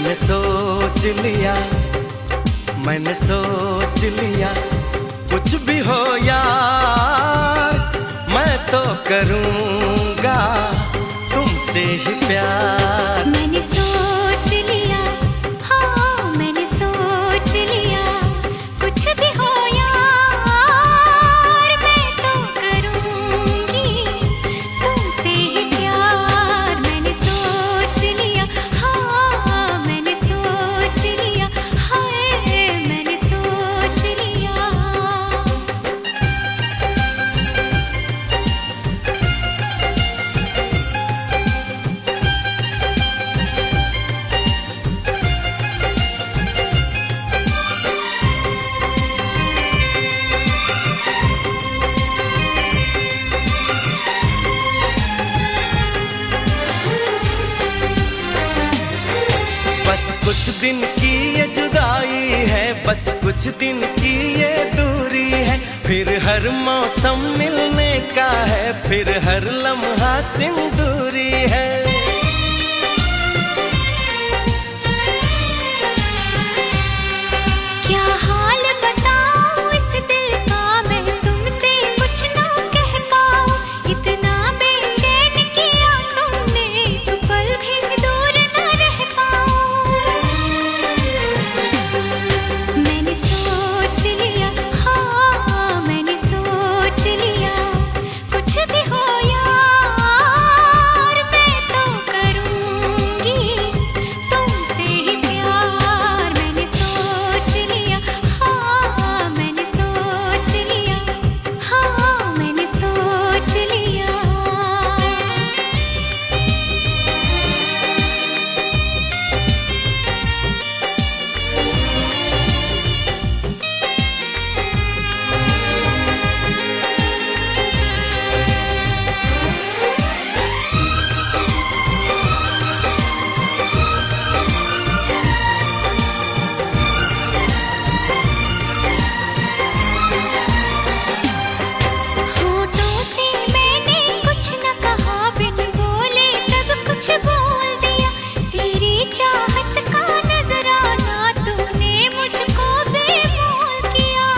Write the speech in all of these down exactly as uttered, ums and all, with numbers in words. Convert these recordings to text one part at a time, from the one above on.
मैंने सोच लिया, मैंने सोच लिया, कुछ भी हो यार मैं तो करूँगा तुमसे ही प्यार। मैंने सोच लिया, हाँ मैंने सोच लिया, कुछ भी हो यार मैं तो करूँगी तुमसे ही प्यार। मैंने सोच लिया, हाँ मैंने सोच लिया, हाय मैंने सोच लिया। बस कुछ दिन की ये जुदाई है, बस कुछ दिन की ये दूरी है, फिर हर मौसम मिलने का है, फिर हर लम्हा सिंदूरी है। क्या हाल बताऊं इस दिल का मैं तुमसे कुछ ना कह पाऊं, इतना बेचैन किया तुमने एक पल भी दूर न रह पाऊं। मैंने सोच लिया, हाँ मैंने सोच लिया, कुछ भी हो यार मैं तो करूँगी तुमसे ही प्यार। मैंने सोच लिया, हाँ मैंने सोच लिया, हाँ मैंने सोच लिया। होठों से मैंने कुछ न कहा, बिन बोले सब कुछ बोल दिया, तेरी चाहत का नजराना तूने मुझको बेमोल किया।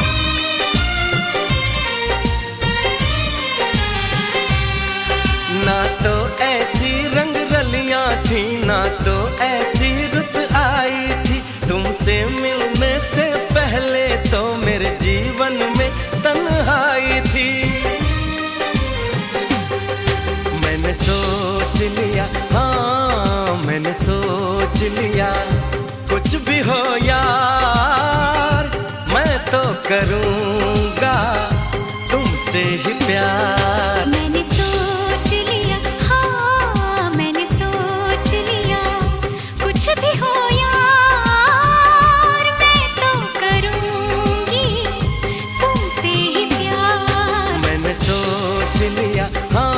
ना तो ऐसी रंग रलियां थी, ना तो ऐसी रुत आई थी, तुमसे मिलने से पहले तो मेरे जीवन में तन्हाई थी। मैंने सोच लिया, हाँ मैंने सोच लिया, कुछ भी हो यार मैं तो करूँगा तुमसे ही प्यार। मैंने सोच लिया, हाँ मैंने सोच लिया, कुछ भी हो यार मैं तो करूँगी तुमसे ही प्यार। मैंने सोच लिया, हाँ